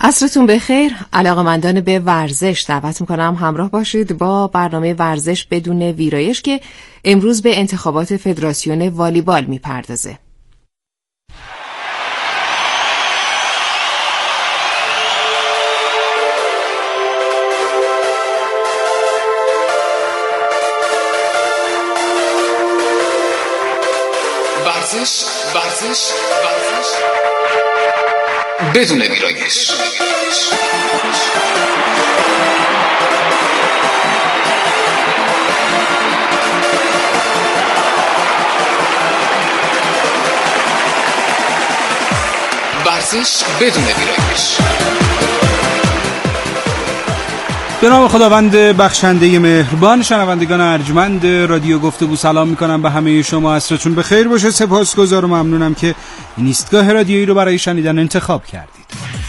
عصرتون بخیر. علاقه‌مندان به ورزش دعوت میکنم همراه باشید با برنامه ورزش بدون ویرایش که امروز به انتخابات فدراسیون والیبال میپردازه. ورزش بدون ویرایش. ورزش بدون ویرایش. به نام خداوند بخشنده مهربان، شنوندگان ارجمند رادیو گفتگو سلام میکنم به همه شما. عصرتون بخیر باشه. سپاسگزار و ممنونم که این ایستگاه رادیویی رو برای شنیدن انتخاب کردید.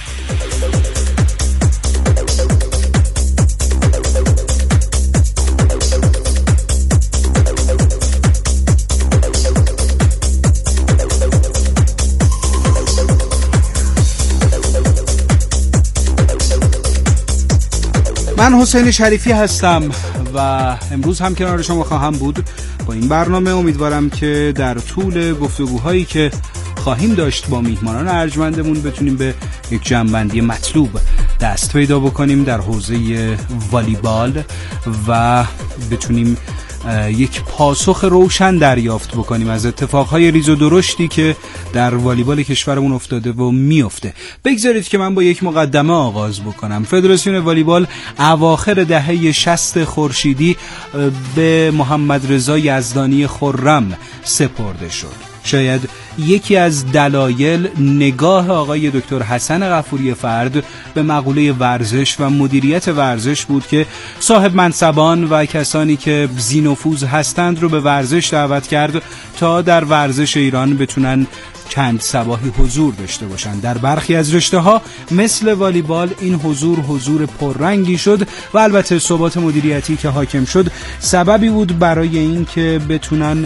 من حسین شریفی هستم و امروز هم کنار شما خواهم بود با این برنامه. امیدوارم که در طول گفتگوهایی که خواهیم داشت با میهمانان ارجمندمون بتونیم به یک جمع‌بندی مطلوب دست پیدا بکنیم در حوزه والیبال و بتونیم یک پاسخ روشن دریافت بکنیم از اتفاقهای ریز و درشتی که در والیبال کشورمون افتاده و میفته. بگذارید که من با یک مقدمه آغاز بکنم. فدراسیون والیبال اواخر دهه 60 خورشیدی به محمد رضا یزدانی خرم سپرده شد. شاید یکی از دلایل نگاه آقای دکتر حسن غفوری فرد به مقوله ورزش و مدیریت ورزش بود که صاحب منصبان و کسانی که ذی‌نفوذ هستند رو به ورزش دعوت کرد تا در ورزش ایران بتونن چند صباحی حضور داشته باشند. در برخی از رشته‌ها مثل والیبال این حضور پررنگی شد و البته ثبات مدیریتی که حاکم شد سببی بود برای این که بتونن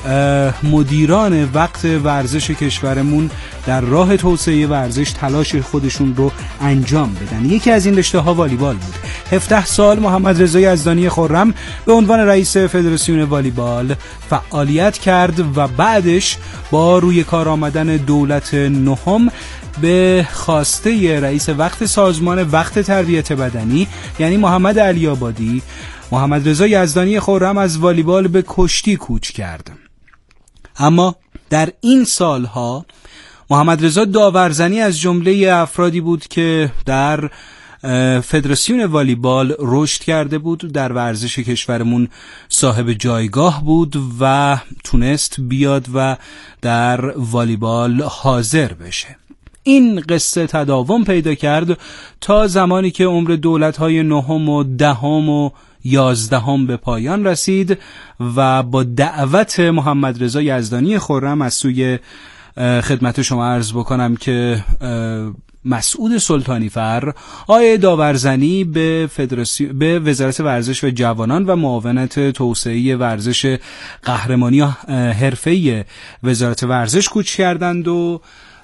مدیران وقت ورزش کشورمون در راه توسعه ورزش تلاش خودشون رو انجام بدن. یکی از این رشته‌ها والیبال بود. 17 سال محمد رضا یزدانی خرم به عنوان رئیس فدراسیون والیبال فعالیت کرد و بعدش با روی کار آمدن دولت نهم به خواسته رئیس وقت سازمان وقت تربیت بدنی یعنی محمد علی آبادی، محمد رضا یزدانی خرم از والیبال به کشتی کوچ کرد. اما در این سالها محمد رضا داورزنی از جمله افرادی بود که در فدراسیون والیبال رشد کرده بود، در ورزش کشورمون صاحب جایگاه بود و تونست بیاد و در والیبال حاضر بشه. این قصه تداوم پیدا کرد تا زمانی که عمر دولت‌های نهم و دهم و 11 به پایان رسید و با دعوت محمد رضا یزدانی خرم از سوی خدمت شما عرض بکنم که مسعود سلطانی فر آقای داورزنی به وزارت ورزش و جوانان و معاونت توسعه ورزش قهرمانی حرفه‌ای وزارت ورزش کوچ کردند و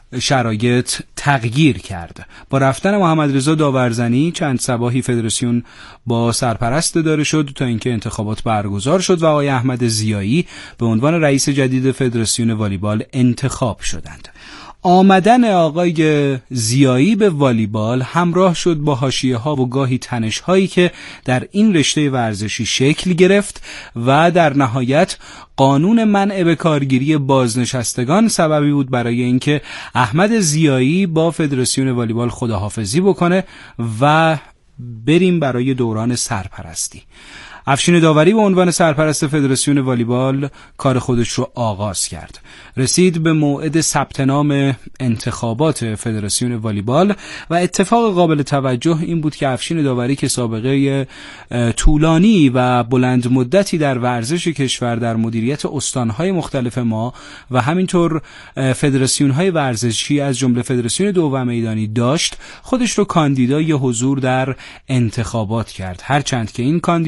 شرایط تغییر کرد. با رفتن محمد رضا داورزنی چند صباحی فدراسیون با سرپرست اداره شد تا اینکه انتخابات برگزار شد و آقای احمد ضیایی به عنوان رئیس جدید فدراسیون والیبال انتخاب شدند. آمدن آقای ضیایی به والیبال همراه شد با حاشیه‌ها و گاهی تنش‌هایی که در این رشته ورزشی شکل گرفت و در نهایت قانون منع به کارگیری بازنشستگان سببی بود برای اینکه احمد ضیایی با فدراسیون والیبال خداحافظی بکنه و بریم برای دوران سرپرستی. افشین داوری به عنوان سرپرست فدراسیون والیبال کار خودش رو آغاز کرد. رسید به موعد ثبت نام انتخابات فدراسیون والیبال و اتفاق قابل توجه این بود که افشین داوری که سابقه طولانی و بلند مدتی در ورزش کشور در مدیریت استانهای مختلف ما و همینطور فدراسیونهای ورزشی از جمله فدراسیون دو و میدانی داشت، خودش رو کاندیدای حضور در انتخابات کرد. هرچند که این کاندیداتوری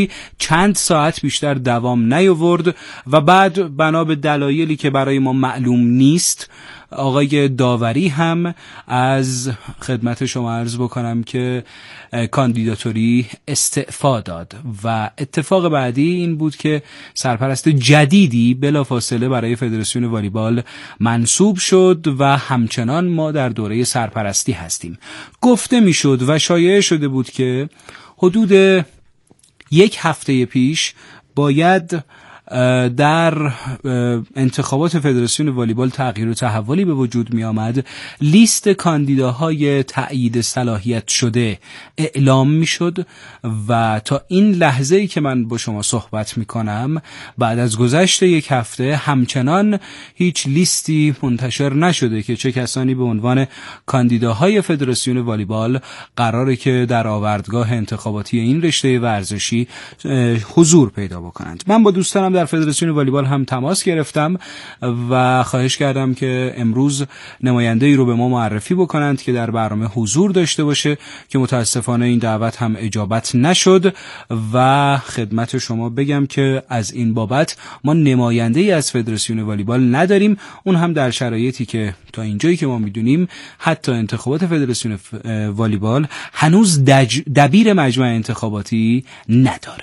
ورزشی چند ساعت بیشتر دوام نیاورد و بعد بنا به دلایلی که برای ما معلوم نیست آقای داوری هم از خدمت شما عرض بکنم که کاندیداتوری استعفا داد و اتفاق بعدی این بود که سرپرست جدیدی بلافاصله برای فدراسیون والیبال منصوب شد و همچنان ما در دوره سرپرستی هستیم. گفته میشد و شایعه شده بود که حدود یک هفته پیش باید در انتخابات فدراسیون والیبال تغییر و تحولی به وجود می آمد، لیست کاندیداهای تأیید صلاحیت شده اعلام می شد و تا این لحظه‌ای که من با شما صحبت می کنم بعد از گذشت یک هفته همچنان هیچ لیستی منتشر نشده که چه کسانی به عنوان کاندیداهای فدراسیون والیبال قراره که در آوردگاه انتخاباتی این رشته ورزشی حضور پیدا بکنند. من با دوستانم در فدراسیون والیبال هم تماس گرفتم و خواهش کردم که امروز نماینده‌ای رو به ما معرفی بکنند که در برنامه حضور داشته باشه که متاسفانه این دعوت هم اجابت نشد و خدمت شما بگم که از این بابت ما نماینده‌ای از فدراسیون والیبال نداریم، اون هم در شرایطی که تا اینجایی که ما میدونیم حتی انتخابات فدراسیون والیبال هنوز دبیر مجمع انتخاباتی نداره.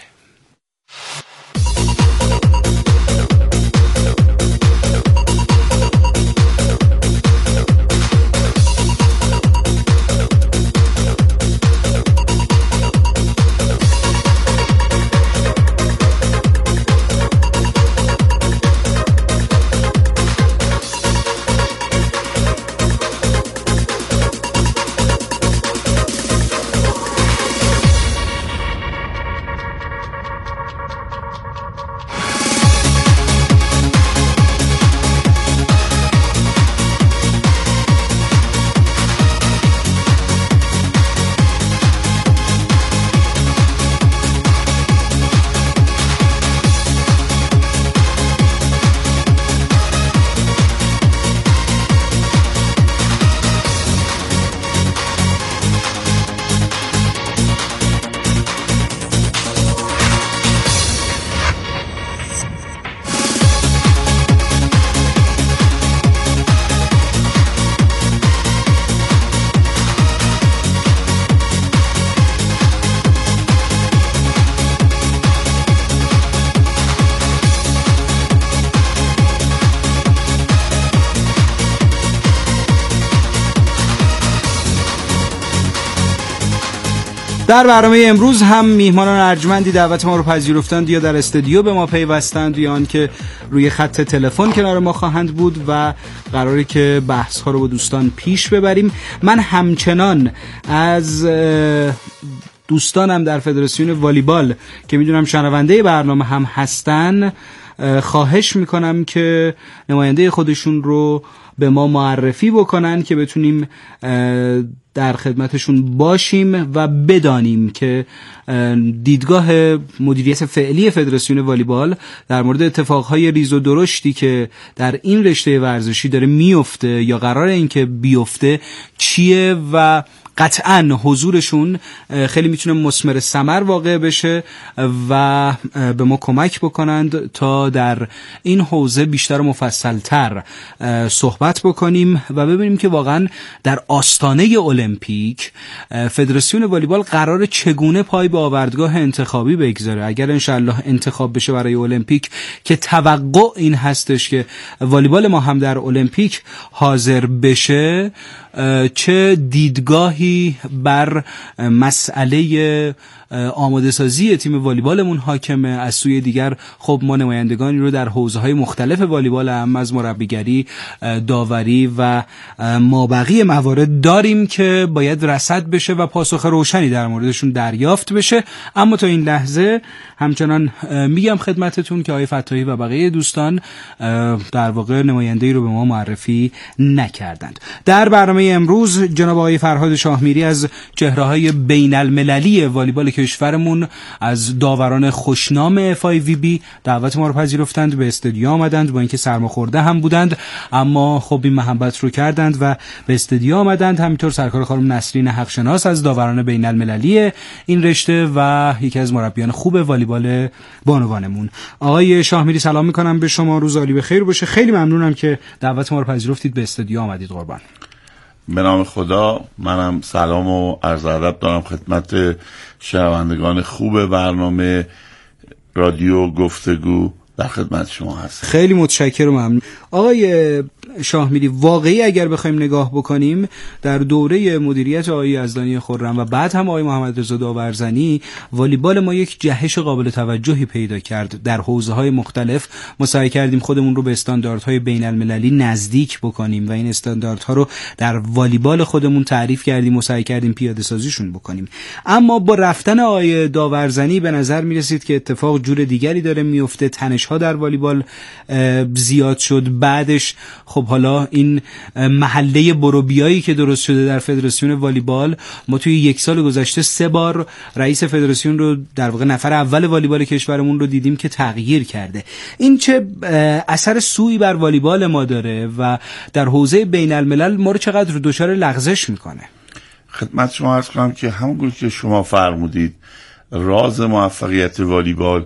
در برنامه امروز هم میهمانان ارجمندی دعوت ما رو پذیرفتند، یا در استودیو به ما پیوستند یا آنکه روی خط تلفن کنار ما خواهند بود و قراره که بحث ها رو با دوستان پیش ببریم. من همچنان از دوستانم در فدراسیون والیبال که میدونم شنونده برنامه هم هستن خواهش میکنم که نماینده خودشون رو به ما معرفی بکنن که بتونیم در خدمتشون باشیم و بدانیم که دیدگاه مدیریت فعلی فدراسیون والیبال در مورد اتفاقهای ریز و درشتی که در این رشته ورزشی داره میفته یا قراره این که بیفته چیه و قطعاً حضورشون خیلی میتونه مثمر ثمر واقع بشه و به ما کمک بکنند تا در این حوزه بیشتر و مفصلتر صحبت بکنیم و ببینیم که واقعاً در آستانه المپیک فدراسیون والیبال قراره چگونه پای به آوردگاه انتخابی بگذاره. اگر انشالله انتخاب بشه برای المپیک که توقع این هستش که والیبال ما هم در المپیک حاضر بشه، چه دیدگاهی بر مسئله آماده سازی تیم والیبالمون حاکمه. از سوی دیگر خب ما نمایندگانی رو در حوزه‌های مختلف والیبال هم از مربیگری، داوری و مابقی موارد داریم که باید رصد بشه و پاسخ روشنی در موردشون دریافت بشه. اما تا این لحظه همچنان میگم خدمتتون که آقای فتاحی و بقیه دوستان در واقع نماینده‌ای رو به ما معرفی نکردند. در برنامه برنامه امروز جناب آقای فرهاد شاهمیری از چهره‌های بین‌المللی والیبال کشورمون، از داوران خوشنام FIVB دعوت ما رو پذیرفتند، به استودیو آمدند، با اینکه سرماخورده هم بودند اما خب این محبت رو کردند و به استودیو آمدند. همینطور سرکار خانم نسرین حقشناس از داوران بین‌المللی این رشته و یکی از مربیان خوب والیبال بانوانمون. آقای شاهمیری سلام میکنم به شما، روز عالی بخیر باشه. خیلی ممنونم که دعوت ما رو پذیرفتید، به استودیو آمدید. قربان. به نام خدا، منم سلام و عرض ادب دارم خدمت شنوندگان خوب برنامه رادیو گفتگو، در خدمت شما هست. خیلی متشکرم و ممنون. آقای شاهمیری، واقعی اگر بخوایم نگاه بکنیم در دوره مدیریت آقای یزدانی خرم و بعد هم آقای محمد رضا داورزنی، والیبال ما یک جهش قابل توجهی پیدا کرد در حوزه‌های مختلف. ما سعی کردیم خودمون رو به استانداردهای بین‌المللی نزدیک بکنیم و این استانداردها رو در والیبال خودمون تعریف کردیم و سعی کردیم پیاده سازیشون بکنیم. اما با رفتن آقای داورزنی به نظر می‌رسید که اتفاق جور دیگری داره میفته. تنش‌ها در والیبال زیاد شد. بعدش خب حالا این محله بروبیایی که درست شده در فدراسیون والیبال، ما توی یک سال گذشته 3 بار رئیس فدراسیون رو، در واقع نفر اول والیبال کشورمون رو دیدیم که تغییر کرده. این چه اثر سوئی بر والیبال ما داره و در حوزه بین الملل ما رو چقدر دچار لغزش میکنه؟ خدمت شما عرض کنم که همونگونه که شما فرمودید، راز موفقیت والیبال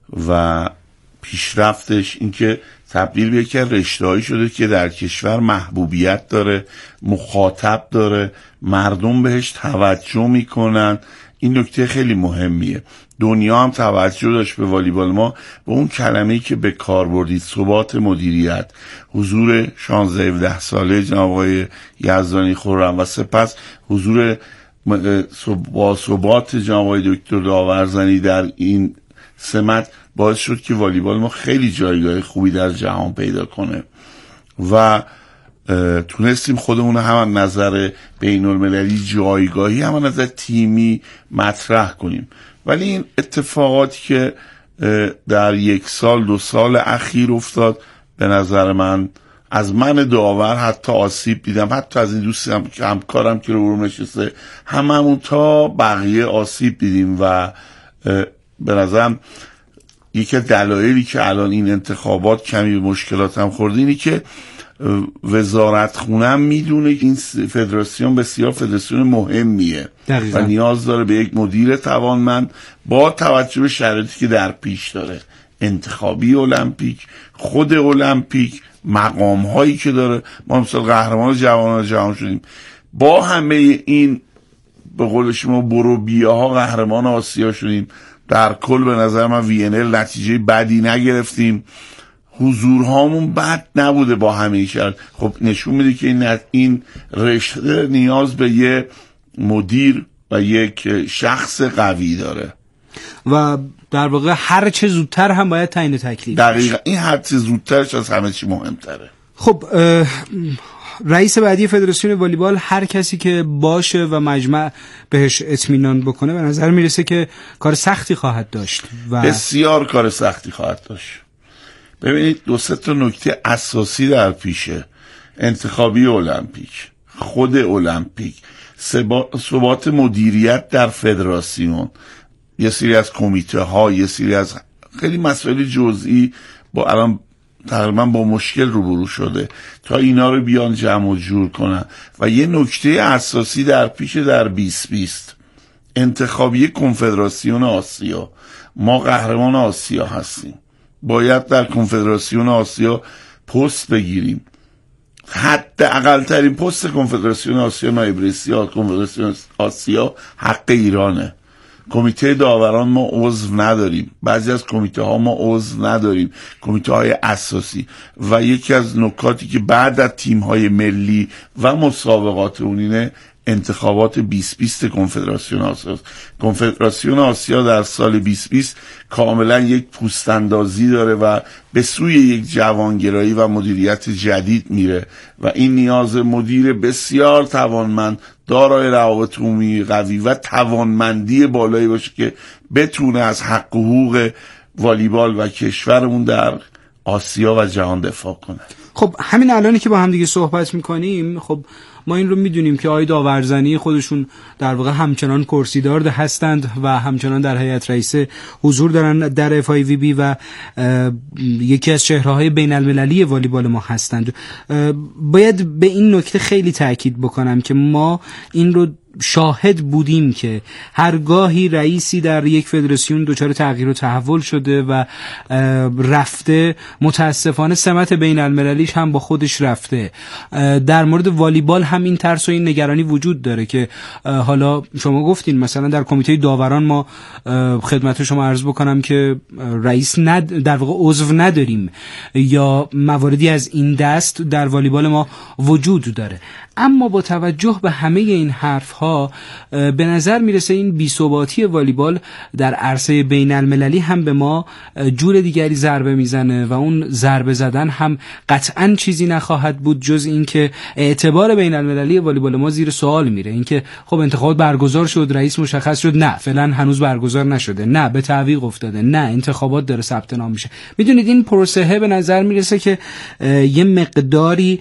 و پیشرفتش این که تبدیل به یک رشته‌ای شده که در کشور محبوبیت داره، مخاطب داره، مردم بهش توجه میکنن. این نکته خیلی مهمیه. دنیا هم توجه داشت به والیبال ما، به اون کلمه‌ای که به کار بردید، ثبات مدیریت، حضور 16-17 ساله جناب آقای یزدانی خرم و سپس حضور با ثبات جناب آقای دکتر داورزنی در این سمت باعث شد که والیبال ما خیلی جایگاه خوبی در جهان پیدا کنه و تونستیم خودمون هم از نظر بین المللی جایگاهی هم از نظر تیمی مطرح کنیم. ولی این اتفاقاتی که در 1 سال 2 سال اخیر افتاد، به نظر من از من داور حتی آسیب دیدم، حتی از این دوستم که همکارم که رو نشسته، هممون تا بقیه آسیب دیدیم و به نظرم یکی دلایلی که الان این انتخابات کمی به مشکلات هم خورده اینی که وزارت خونه میدونه این فدراسیون بسیار فدراسیون مهمیه و نیاز داره به یک مدیر توانمند با توجه به شرایطی که در پیش داره، انتخابی المپیک، خود المپیک، مقام هایی که داره. ما مثلا قهرمان جهان شدیم، با همه این به قول شما بروبیاها قهرمان آسیا شدیم. در کل به نظر من VNL نتیجه بدی نگرفتیم، حضورهامون بد نبوده با همه شرط. خب نشون میده که این رشته نیاز به یه مدیر و یک شخص قوی داره و در واقع هر چه زودتر هم باید تعیین تکلیف. دقیقا این هر چه زودترش از همه چی مهمتره. خب رئیس بعدی فدراسیون والیبال هر کسی که باشه و مجمع بهش اطمینان بکنه به نظر میرسه که کار سختی خواهد داشت و بسیار کار سختی خواهد داشت. ببینید 2-3 نکته اساسی در پیشه: انتخابی المپیک، خود المپیک، ثبات مدیریت در فدراسیون، یه سری از کمیته ها، یه سری از خیلی مسائل جزئی با الان تقریبا با مشکل روبرو شده تا اینا رو بیان جمع و جور کنن. و یه نکته اساسی در پیش در 2020 انتخابی کنفدراسیون آسیا. ما قهرمان آسیا هستیم، باید در کنفدراسیون آسیا پست بگیریم. حداقل ترین پست کنفدراسیون آسیا نایب رئیس کنفدراسیون آسیا حق ایرانه. کمیته داوران ما عضو نداریم، بعضی از کمیته ها ما عضو نداریم، کمیته های اساسی. و یکی از نکاتی که بعد از تیم های ملی و مسابقات اونینه انتخابات 2020 کنفدراسیون آسیا. کنفدراسیون آسیا در سال 2020 کاملا یک پوستاندازی داره و به سوی یک جوانگرایی و مدیریت جدید میره و این نیاز مدیر بسیار توانمند، دارای روابط عمومی قوی و توانمندی بالایی باشه که بتونه از حق و حقوق والیبال و کشورمون در آسیا و جهان دفاع کنه. خب همین الانی که با هم دیگه صحبت میکنیم، خب ما این رو میدونیم که آقای داورزنی خودشون در واقع همچنان کرسیدار هستند و همچنان در هیئت رئیسه حضور دارن در FIVB و یکی از چهره‌های بین المللی والیبال ما هستند. باید به این نکته خیلی تاکید بکنم که ما این رو شاهد بودیم که هرگاهی رئیسی در یک فدراسیون دچار تغییر و تحول شده و رفته، متاسفانه سمت بین المللیش هم با خودش رفته. در مورد والیبال هم این ترس و این نگرانی وجود داره که حالا شما گفتین مثلا در کمیته داوران ما خدمت شما عرض بکنم که رئیس در واقع عضو نداریم یا مواردی از این دست در والیبال ما وجود داره. اما با توجه به همه این حرفها به نظر میرسه این بی‌ثباتی والیبال در عرصه بین المللی هم به ما جور دیگری ضربه میزنه و اون ضربه زدن هم قطعاً چیزی نخواهد بود جز این که اعتبار بین المللی والیبال ما زیر سوال میره. این که خب انتخابات برگزار شد، رئیس مشخص شد، نه فعلا هنوز برگزار نشده، نه به تعویق افتاده، نه انتخابات داره ثبت نام میشه. میدونید این پروسه به نظر میرسه که یه مقداری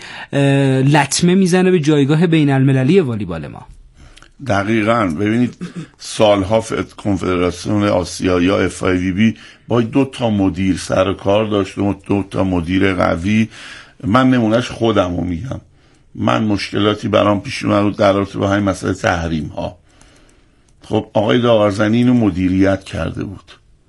لطمه میزنه به جایگاه بین المللی والیبال ما. دقیقاً. ببینید سالها کنفدراسیون آسیا یا FIVB با 2 تا مدیر سر کار داشت و 2 تا مدیر قوی. من نمونهش خودم رو میگم. من مشکلاتی برام پیش اومد در رابطه با همین مسئله تحریم ها. خب آقای داورزنی اینو مدیریت کرده بود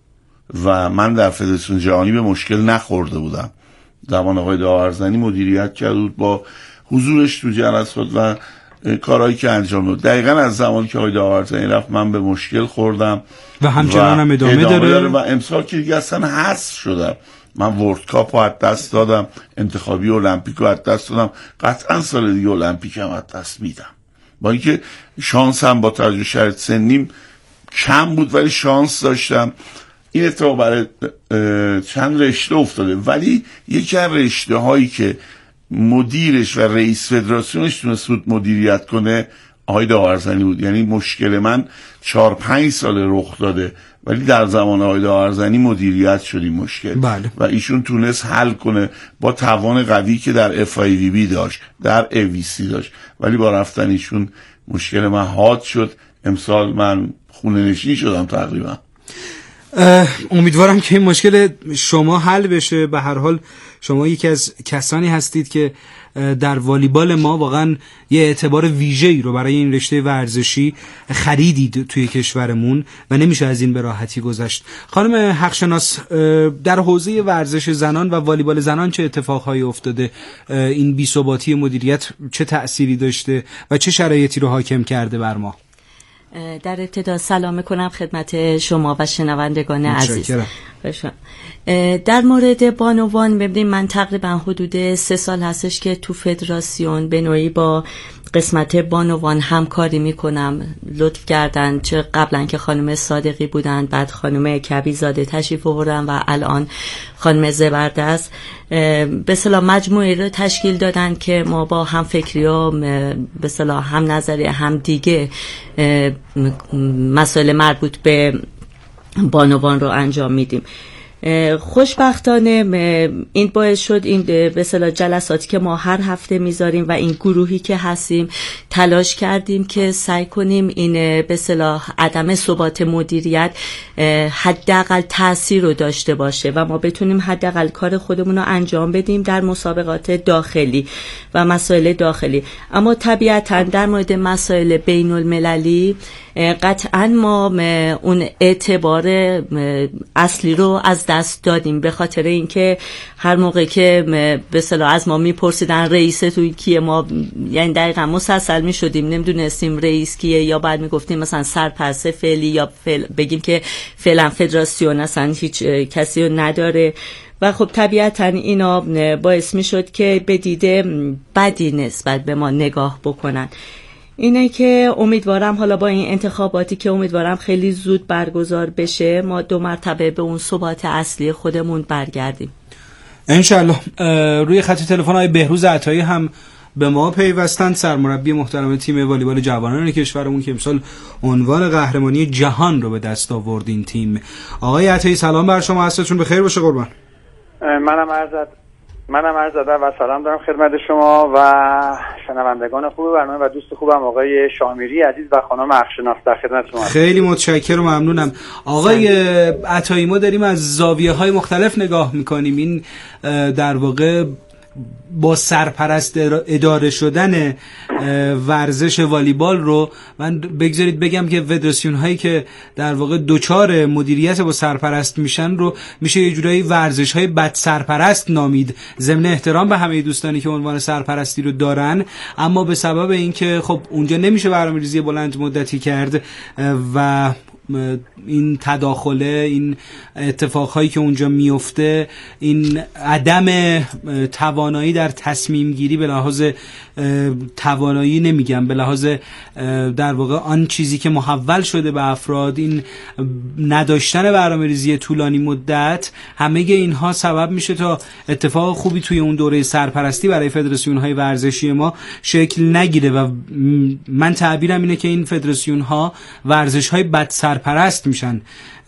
و من در فدراسیون جهانی به مشکل نخورده بودم. زمان آقای داورزنی مدیریت کرده بود با حضورش تو جلسات و کارهایی که انجام داد. دقیقاً از زمانی که آقای داورزنی رفت من به مشکل خوردم و همچنان هم ادامه داره و امسال که دیگه اصلا حذف شدم. من ورلد کاپ رو از دست دادم، انتخابی المپیک رو از دست دادم، قطعاً سال دیگه المپیک هم از دست میدم. با اینکه شانس هم با توجه شرط سنیم کم بود ولی شانس داشتم. این اتفاق برای چند رشته افتاده ولی یکی از رشته هایی که مدیرش و رئیس فدراسیونش تونست مدیریت کنه آقای داورزنی بود. یعنی مشکل من 4-5 سال رخ داده ولی در زمان آقای داورزنی مدیریت شد این مشکل. بله. و ایشون تونست حل کنه با توان قوی که در FIVB داشت، در AVC داشت، ولی با رفتن ایشون مشکل من حاد شد. امسال من خونه نشین شدم تقریبا. امیدوارم که این مشکل شما حل بشه. به هر حال شما یکی از کسانی هستید که در والیبال ما واقعا یه اعتبار ویژه‌ای رو برای این رشته ورزشی خریدید توی کشورمون و نمیشه از این به راحتی گذشت. خانم حقشناس، در حوزه ورزش زنان و والیبال زنان چه اتفاقهایی افتاده؟ این بی‌ثباتی مدیریت چه تأثیری داشته و چه شرایطی رو حاکم کرده بر ما؟ در ابتدا سلام میکنم خدمت شما و شنوندگان عزیز. در مورد بانوان ببینید من تقریبا حدود 3 سال هستش که تو فدراسیون به نوعی با قسمت بانوان همکاری میکنم. لطف کردن چه قبلا که خانم صادقی بودن، بعد خانم کبیزاده تشریف آوردن و الان خانم زبردست به اصطلاح مجموعه رو تشکیل دادن که ما با هم فکری و به اصطلاح هم نظری هم دیگه مسائل مربوط به بانوان رو انجام میدیم. خوشبختانه این باعث شد این به اصطلاح جلساتی که ما هر هفته میذاریم و این گروهی که هستیم تلاش کردیم که سعی کنیم این به اصطلاح عدم ثبات مدیریت حداقل تأثیر رو داشته باشه و ما بتونیم حداقل کار خودمون رو انجام بدیم در مسابقات داخلی و مسائل داخلی. اما طبیعتاً در مورد مسائل بین المللی قطعاً ما اون اعتبار اصلی رو از دست دادیم به خاطر اینکه هر موقع که به اصطلاح از ما میپرسیدن رئیس توی کیه، ما یعنی دقیقاً مسلسل میشدیم نمیدونستیم رئیس کیه، یا بعد میگفتیم مثلا سرپرست فعلی یا بگیم که فعلا فدراسیون اصلا هیچ کسی رو نداره و خب طبیعتاً اینا باعث میشد که به دیده بدی نسبت به ما نگاه بکنن. اینه که امیدوارم حالا با این انتخاباتی که امیدوارم خیلی زود برگزار بشه ما 2 مرتبه به اون ثبات اصلی خودمون برگردیم انشالله. روی خط تلفن های بهروز عطایی هم به ما پیوستن، سرمربی محترم تیم والیبال جوانان کشورمون که امسال عنوان قهرمانی جهان رو به دست آورد این تیم. آقای عطایی سلام بر شما، عصرتون بخیر باشه قربان. منم عرض منم عرض ادب و سلام دارم خدمت شما و شنوندگان خوب برنامه و دوست خوبم آقای شامیری عزیز و خانم اخشناس در خدمت شما. خیلی متشکرم و ممنونم. آقای عطایی، ما داریم از زاویه‌های مختلف نگاه می‌کنیم. این در واقع با سرپرست اداره شدن ورزش والیبال رو من بگذارید بگم که فدراسیون هایی که در واقع دوچار مدیریت با سرپرست میشن رو میشه یه جورایی ورزش های بد سرپرست نامید، ضمن احترام به همه دوستانی که عنوان سرپرستی رو دارن، اما به سبب اینکه خب اونجا نمیشه برنامه‌ریزی بلند مدتی کرد و این تداخله، این اتفاقهایی که اونجا میفته، این عدم توانایی در تصمیم گیری به لحاظ توانایی نمیگم، به لحاظ در واقع آن چیزی که محول شده به افراد، این نداشتن برنامه‌ریزی طولانی مدت، همه اینها سبب میشه تا اتفاق خوبی توی اون دوره سرپرستی برای فدراسیون‌های ورزشی ما شکل نگیره و من تعبیرم اینه که این فدراسیون‌ها ورزش‌های بد سرپرست میشن.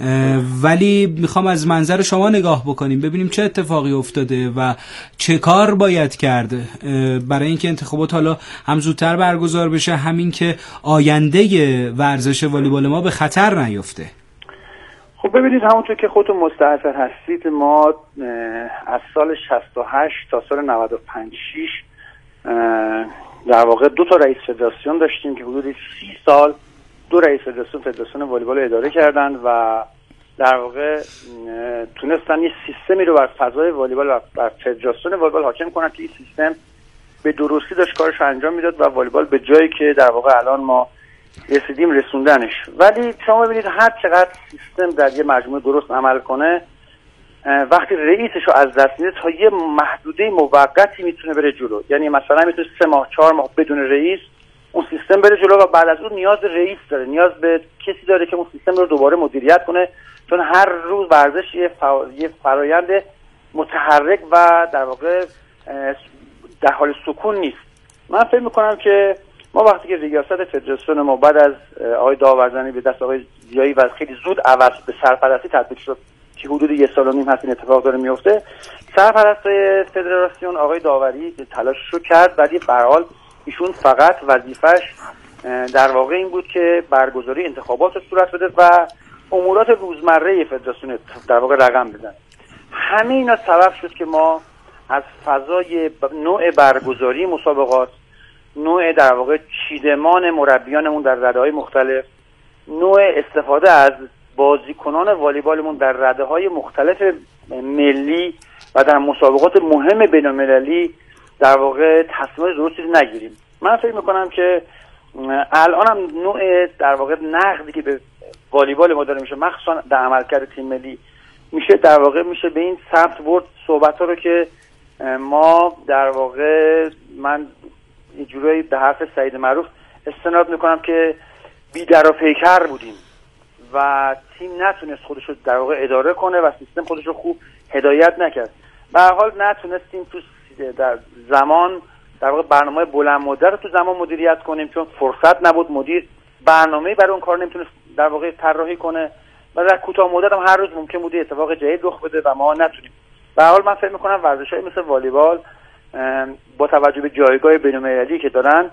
ولی میخوام از منظر شما نگاه بکنیم ببینیم چه اتفاقی افتاده و چه کار باید کرد برای اینکه انتخابات حالا هم زودتر برگزار بشه، همین که آینده ورزش والیبال ما به خطر نیفته. خب ببینید، همونطور که خودتون مستحضر هستید، ما از سال 68 تا سال 95-6 در واقع 2 تا رئیس فدراسیون داشتیم که حدود 30 سال 2 رئیس فدراسیون والیبال اداره کردند و در واقع تونستن یه سیستمی رو بر فضای والیبال و بر فدراسیون والیبال حاکم کنن که این سیستم به درستی داشت کارش انجام میداد و والیبال به جایی که در واقع الان ما رسیدیم رسوندنش. ولی شما ببینید هر چقدر سیستم در یه مجموعه درست عمل کنه، وقتی رئیسش رو از دست میده تا یه محدوده موقتی میتونه بره جلو. یعنی مثلا میتونه 3 ماه 4 ماه بدون رئیس اون سیستم بره جلو و بعد از اون نیاز رئیس داره، نیاز به کسی داره که اون سیستم رو دوباره مدیریت کنه، چون هر روز ورزش یه فرایند متحرک و در واقع در حال سکون نیست. من فکر میکنم که ما وقتی که ریاست فدراسیون ما بعد از آقای داورزنی به دست آقای زیایی و خیلی زود عوض به سرپرستی تبدیل شد که حدود 1.5 سال هست این اتفاق داره میفته، سرپرست فدراسیون آقای داوری تلاششو کرد، ولی به هر حال ایشون فقط وظیفش در واقع این بود که برگزاری انتخابات رو صورت بده و امورات روزمره فدراسیون در واقع رقم بزنه. همه اینا سبب شد که ما از فضای نوع برگزاری مسابقات، نوع در واقع چیدمان مربیانمون در رده‌های مختلف، نوع استفاده از بازیکنان والیبالمون در رده‌های مختلف ملی و در مسابقات مهم بین‌المللی در واقع تصمیمات درستی نگیریم. من فکر میکنم که الان هم نوع در واقع نقدی که به والیبال ما داره میشه، مخصوصا در عملکرد تیم ملی، میشه در واقع میشه به این سمت برد صحبت‌ها رو که ما در واقع من یه جورایی به حرف سعید معروف استناد میکنم که بی در و پیکر بودیم و تیم نتونست خودش رو در واقع اداره کنه و سیستم خودش رو خوب هدایت نکرد. به هر حال نتونستیم تو در زمان در واقع برنامه بلند مدت رو تو زمان مدیریت کنیم، چون فرصت نبود، مدیر برنامه‌ای برای اون کار نمیتونست در واقع طراحی کنه و در کوتاه مدت هم هر روز ممکن بود اتفاق جدید رخ بده و ما نتونیم. به هر حال من فکر می‌کنم ورزش‌های مثل والیبال با توجه به جایگاه بین‌المللی که دارن،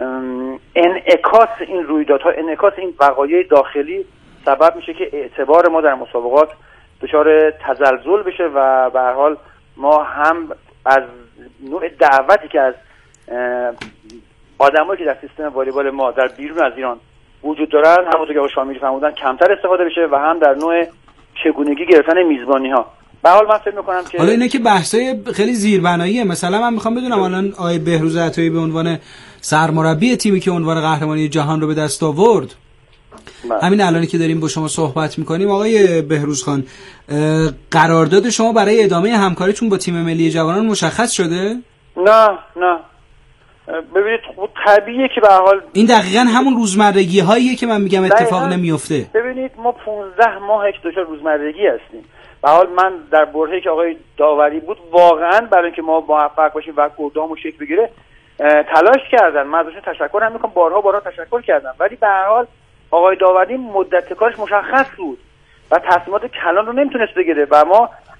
انعکاس این رویدادها، انعکاس این وقایع داخلی سبب میشه که اعتبار ما در مسابقات دچار تزلزل بشه و به هر حال ما هم از نوع دعوتی که از آدمایی که در سیستم والیبال ما در بیرون از ایران وجود دارن، همونطور که آقای شامیری فرمودن، کمتر استفاده بشه و هم در نوع چگونگی گرفتن میزبانی‌ها. به حال من فکر می‌کنم که حالا اینه که بحثای خیلی زیربناییه. مثلا من می‌خوام بدونم الان آقای بهروز عطایی به عنوان سرمربی تیمی که عنوان قهرمانی جهان رو به دست آورد، همین الانی که داریم با شما صحبت می‌کنیم، آقای بهروز خان، قرارداد شما برای ادامه همکاریتون با تیم ملی جوانان مشخص شده؟ نه ببینید، خب طبیعیه که به هر حال این دقیقاً همون روزمرگی‌هاییه که من میگم اتفاق نمیفته. ببینید ما 15 ماه که دچار روزمرگی هستیم. به حال من در برهه‌ای که آقای داوری بود، واقعاً برای اینکه ما موفق باشیم و گردامون شکل بگیره تلاش کردن. من ازشون تشکر هم میکنم، بارها تشکر کردم، ولی به هر حال آقای داوری مدت کارش مشخص بود و تصمیمات کلان رو نمیتونست بگیره و ما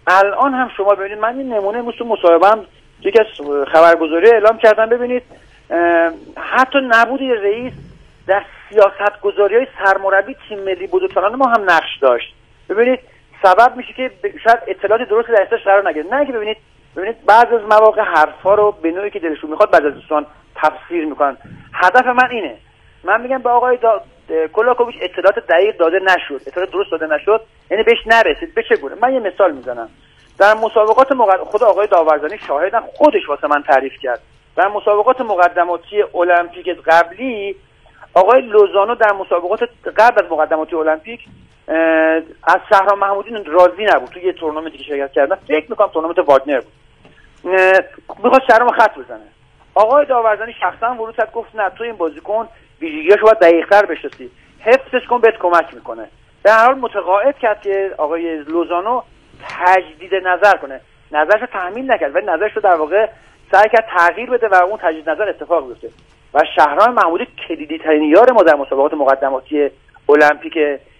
الان هم شما ببینید، من این نمونه امروز تو مصاحبه‌ام یکی از خبرگزاری اعلام کردم، ببینید حتی نبود رئیس در سیاست‌گذاری‌های سرمربی تیم ملی بزرگسالان ما هم نقش داشت. ببینید سبب میشه که شاید اطلاعات درستی در دستش قرار نگیره. نه که ببینید بعضی از مواقع حرفا رو به نوعی که دلشون میخواد بعضی از دوستان تفسیر میکنن. هدف من اینه، من میگم به آقای کولاکوویچ اطلاعات دقیق داده نشد، اطلاعات درست داده نشد، یعنی بهش نرسید. به چه گونه؟ من یه مثال میزنم. در مسابقات خود آقای داورزانی شاهدن، خودش واسه من تعریف کرد. در مسابقات مقدماتی المپیک قبلی آقای لوزانو در مسابقات قبل از مقدماتی المپیک از شهرام محمودی راضی نبود. توی یه تورنمنتی که شرکت کردن، فکر میکنم تورنمنت واگنر بود، میخواست شهرام خط بزنه. آقای داورزانی شخصا ورود کرد، گفت نه، تو این بازیکن ویژگیاشو باید دقیق‌تر بشناسی، حفظش کن، بهت کمک میکنه. در هر حال متقاعد کرد که آقای لوزانو تجدید نظر کنه. نظرش رو تحمیل نکرد ولی نظرش رو در واقع سعی کرد تغییر بده و اون تجدید نظر اتفاق بیفته. و شهرام محمودی کلیدی ترین یار ما در مسابقات مقدماتی المپیک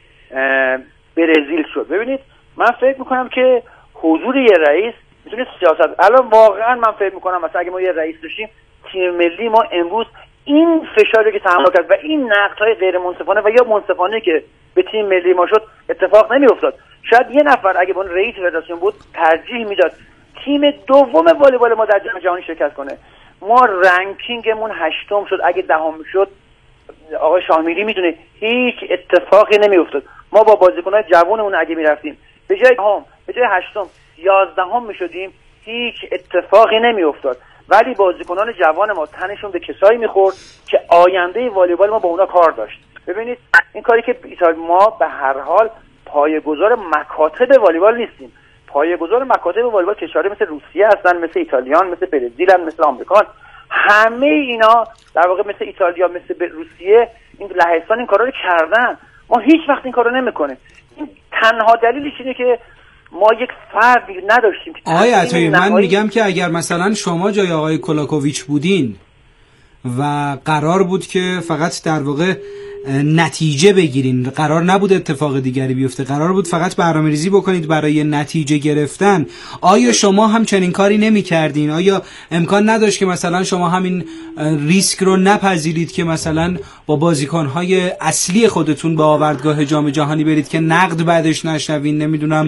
برزیل شد. ببینید من فکر میکنم که حضور یه رئیس میتونه سیاست، الان واقعا من فکر میکنم مثلا اگه ما یه رئیس داشتیم، تیم ملی ما امروز این فشاری که تحمل کرد و این نقدهای غیر منصفانه و یا منصفانه که به تیم ملی ما شد اتفاق نمیافتاد. شاید یه نفر اگه اون رئیس فدراسیون بود ترجیح میداد تیم دوم والیبال ما در جام جهانی شرکت کنه. ما رنکینگمون 8م شد، اگه 10م شد آقای شاهمیری میدونه هیچ اتفاقی نمیافتاد. ما با بازیکن‌های جوانمون اگه میرفتیم به جای 10م به جای 8م 11م میشدیم، هیچ اتفاقی نمیافتاد. ولی بازیکنان جوان ما تنشون به کسایی میخورد که آینده والیبال ما با اونا کار داشت. ببینید این کاری که ما به هر حال پایه‌گذار مکاتب والیبال نیستیم. پایه‌گذار مکاتب والیبال کشورهای مثل روسیه هستن، مثل ایتالیان، مثل برزیل، مثل آمریکا. همه اینا در واقع مثل ایتالیا، مثل روسیه، این لهستان این کارا رو کردن. ما هیچ وقت این کارو نمیکنیم. این تنها دلیلش اینه که ما یک فردی نداشتیم. آقای عطایی، من میگم که اگر مثلا شما جای آقای کولاکوویچ بودین و قرار بود که فقط در واقع نتیجه بگیرین، قرار نبود اتفاق دیگری بیفته، قرار بود فقط برنامه‌ریزی بکنید برای نتیجه گرفتن، آیا شما هم چنین کاری نمی‌کردین؟ آیا امکان نداشت که مثلا شما همین ریسک رو نپذیرید که مثلا با بازیکن‌های اصلی خودتون به آوردگاه جام جهانی برید که نقد بعدش نشنوین؟ نمیدونم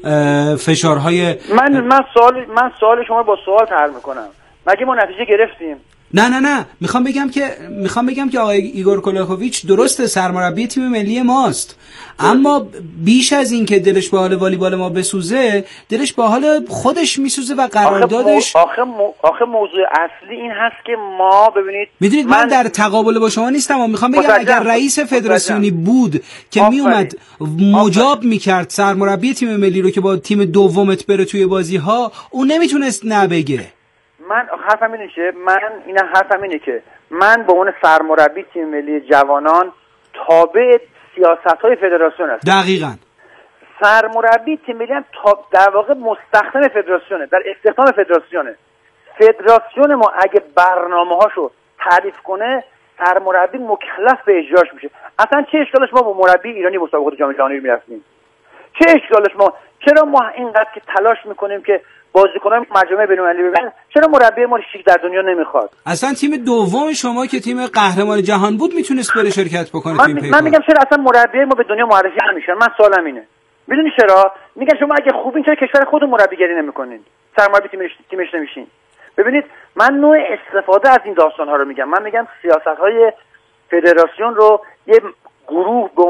فشارهای من سوال شما با سوال طرح می‌کنم. مگه ما نتیجه گرفتیم؟ نه میخوام بگم که آقای ایگور کولاکوویچ درسته سرمربی تیم ملی ماست، اما بیش از این که دلش به حال والیبال ما بسوزه، دلش به حال خودش میسوزه و قراردادش. آخه موضوع اصلی این هست که ما میدونید من در تقابل با شما نیستم، اما میخوام بگم اگر رئیس فدراسیونی بود که میومد مجاب میکرد سرمربی تیم ملی رو که با تیم دومت بره توی بازی ها، اون نمیتونست نبگه. حرفم اینه که من به عنوان سرمربی تیم ملی جوانان تابع سیاست‌های فدراسیون هستم. دقیقاً. سرمربی تیم ملی هم در واقع مستخدم فدراسیونه، در استخدام فدراسیونه. فدراسیون ما اگه برنامه‌هاشو تعریف کنه، سرمربی مکلف به اجراش میشه. اصلا چه اشکالش ما با مربی ایرانی مسابقات جام جهانی میرفتیم؟ چه اشکالش چرا ما اینقدر که تلاش میکنیم که بازیکنان مجامع بین‌المللی ببینن، چرا مربی ما شیک در دنیا نمیخواد؟ اصلا تیم دوم شما که تیم قهرمان جهان بود میتونست بره شرکت بکنه. من میگم چرا اصلا مربی ما به دنیا معرفی نمیشن؟ من سوالم اینه. میدونی چرا؟ میگن شما اگه خوبین چرا کشور خودتون مربیگری نمیکنین؟ سرمربی تیمش نمیشین. ببینید من نوع استفاده از این داستان‌ها رو میگم. من میگم سیاست‌های فدراسیون رو یه گروه